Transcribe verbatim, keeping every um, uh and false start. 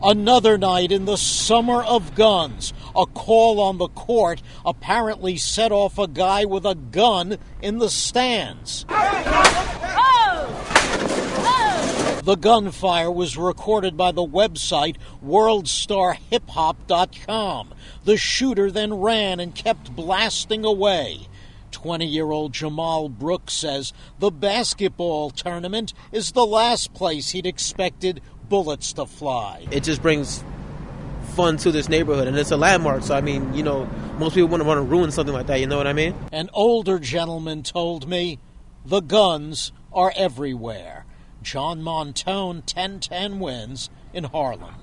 Another night in the summer of guns. A call on the court apparently set off a guy with a gun in the stands. The gunfire was recorded by the website world star hip hop dot com. The shooter then ran and kept blasting away. twenty-year-old Jamal Brooks says the basketball tournament is the last place he'd expected bullets to fly. It just brings fun to this neighborhood, and it's a landmark, so I mean, you know, most people wouldn't want to ruin something like that, you know what I mean? An older gentleman told me the guns are everywhere. John Montone, ten ten wins in Harlem.